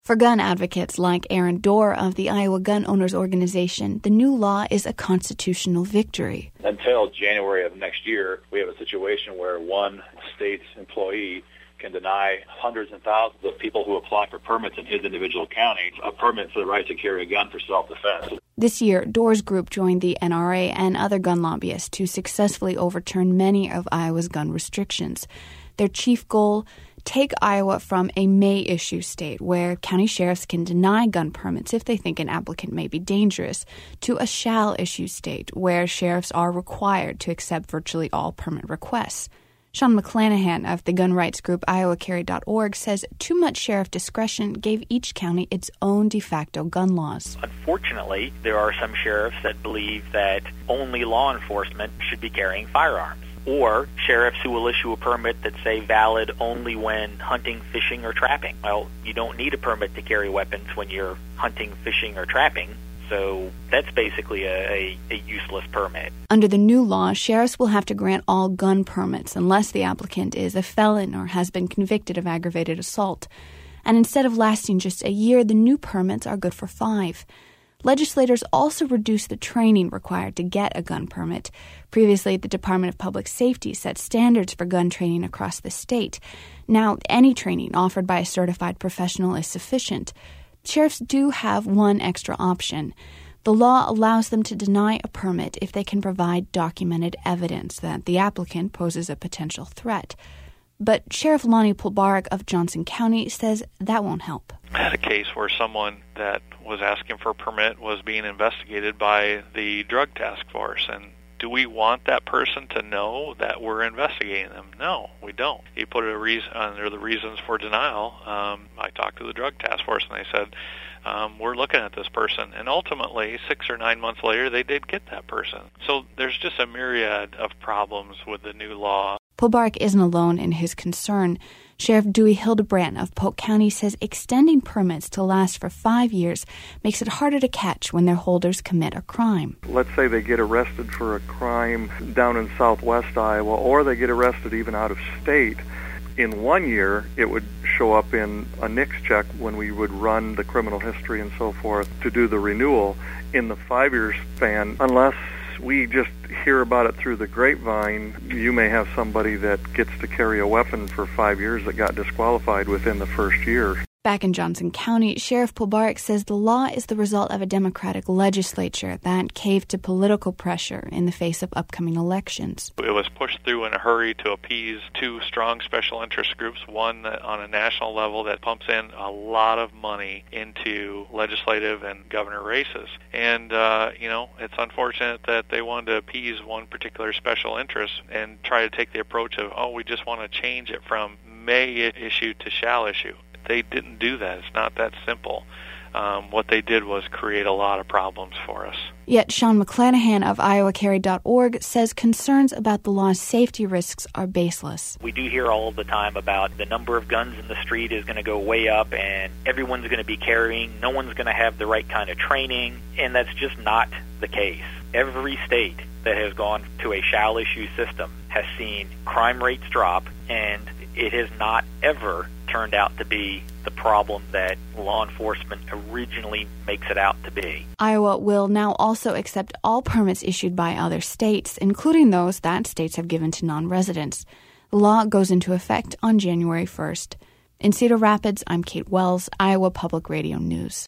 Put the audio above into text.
For gun advocates like Aaron Dorr of the Iowa Gun Owners Organization, the new law is a constitutional victory. Until January of next year, we have a situation where one state's employee can deny hundreds and thousands of people who apply for permits in his individual county a permit for the right to carry a gun for self-defense. This year, Dorr's group joined the NRA and other gun lobbyists to successfully overturn many of Iowa's gun restrictions. Their chief goal: take Iowa from a may-issue state where county sheriffs can deny gun permits if they think an applicant may be dangerous, to a shall-issue state where sheriffs are required to accept virtually all permit requests. Sean McClanahan of the gun rights group IowaCarry.org says too much sheriff discretion gave each county its own de facto gun laws. Unfortunately, there are some sheriffs that believe that only law enforcement should be carrying firearms, or sheriffs who will issue a permit that say valid only when hunting, fishing, or trapping. Well, you don't need a permit to carry weapons when you're hunting, fishing, or trapping. So that's basically a useless permit. Under the new law, sheriffs will have to grant all gun permits unless the applicant is a felon or has been convicted of aggravated assault. And instead of lasting just a year, the new permits are good for 5. Legislators also reduced the training required to get a gun permit. Previously, the Department of Public Safety set standards for gun training across the state. Now, any training offered by a certified professional is sufficient. Sheriffs do have one extra option. The law allows them to deny a permit if they can provide documented evidence that the applicant poses a potential threat. But Sheriff Lonnie Polbarek of Johnson County says that won't help. I had a case where someone that was asking for a permit was being investigated by the drug task force, and do we want that person to know that we're investigating them? No, we don't. He put a reason under the reasons for denial. I talked to the drug task force, and they said, we're looking at this person. And ultimately, 6 or 9 months later, they did get that person. So there's just a myriad of problems with the new law. Polbarek isn't alone in his concern. Sheriff Dewey Hildebrandt of Polk County says extending permits to last for 5 years makes it harder to catch when their holders commit a crime. Let's say they get arrested for a crime down in southwest Iowa, or they get arrested even out of state. In 1 year, it would show up in a NICS check when we would run the criminal history and so forth to do the renewal. In the 5-year span, unless we just hear about it through the grapevine, you may have somebody that gets to carry a weapon for 5 years that got disqualified within the first year. Back in Johnson County, Sheriff Polbarek says the law is the result of a Democratic legislature that caved to political pressure in the face of upcoming elections. It was pushed through in a hurry to appease 2 strong special interest groups, one on a national level that pumps in a lot of money into legislative and governor races. And, it's unfortunate that they wanted to appease one particular special interest and try to take the approach of, we just want to change it from may issue to shall issue. They didn't do that. It's not that simple. What they did was create a lot of problems for us. Yet Sean McClanahan of IowaCarry.org says concerns about the law's safety risks are baseless. We do hear all the time about the number of guns in the street is going to go way up and everyone's going to be carrying, no one's going to have the right kind of training, and that's just not the case. Every state that has gone to a shall-issue system has seen crime rates drop, and it has not ever turned out to be the problem that law enforcement originally makes it out to be. Iowa will now also accept all permits issued by other states, including those that states have given to non-residents. The law goes into effect on January 1st. In Cedar Rapids, I'm Kate Wells, Iowa Public Radio News.